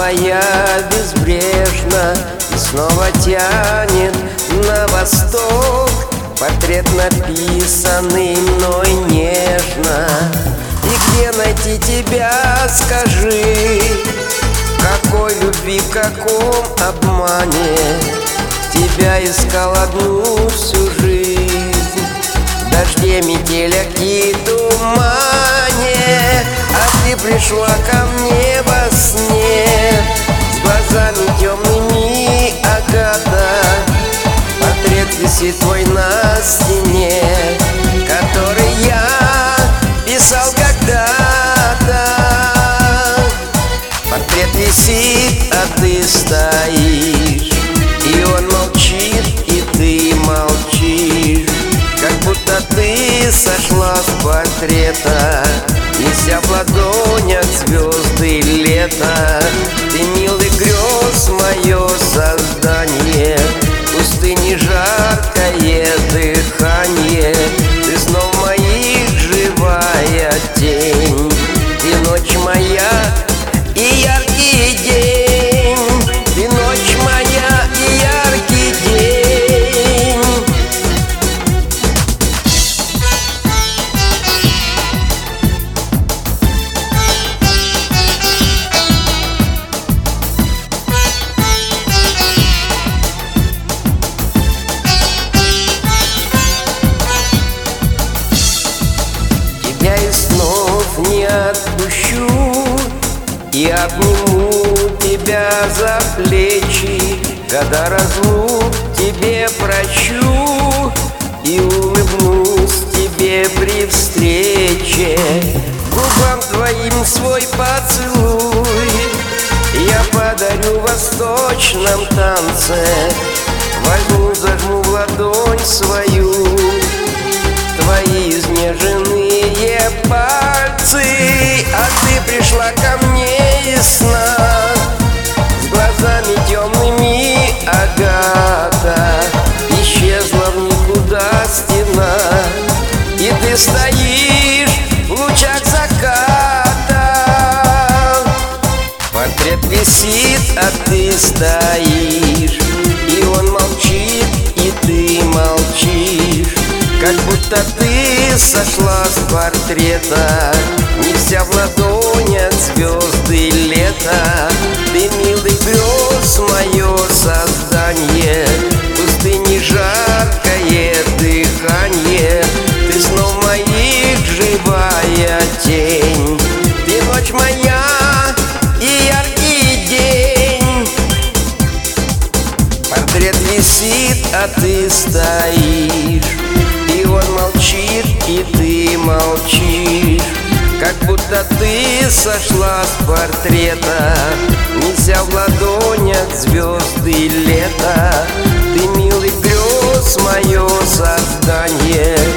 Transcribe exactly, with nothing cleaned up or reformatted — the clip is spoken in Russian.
твоя безбрежна и снова тянет на восток. Портрет, написанный мной нежно. И где найти тебя, скажи? В какой любви, в каком обмане тебя искал одну всю жизнь? В дожде, метелях и тумане, а ты пришла ко мне во сне с глазами темными, Агата. Портрет висит твой на стене, который я писал когда-то. Портрет висит, а ты стоишь, и он молчит, и ты молчишь, как будто ты сошла с портрета, неся в ладонях звезды лета. Ты милый грез, мое создание, пустыни жаркое дыхание. Ты снов моих живая тень, ты ночь моя и яркий день. Ты ночь моя и яркий день. Тебя и снов не отпущу, и обниму тебя за плечи, когда разлук тебе прощу, и улыбнусь тебе при встрече. Губам твоим свой поцелуй я подарю в восточном танце. Возьму, зажму в ладонь свою твои изнеженные пальцы, а ты пришла ко мне из сна с глазами темными, Агата. Исчезла в никуда стена, и ты стоишь в лучах заката. Портрет висит, а ты стоишь, и он молчит, и ты молчишь, как будто ты сошла с портрета, неся в ладонях звезды лета. Ты милый грез, мое создание, пустыни жаркое дыхание. Ты снов моих живая тень, ты ночь моя и яркий день. Портрет висит, а ты стоишь, и он молчит, и ты молчишь, как будто ты сошла с портрета, неся в ладонях звезды лета. Ты милый грез, мое создание,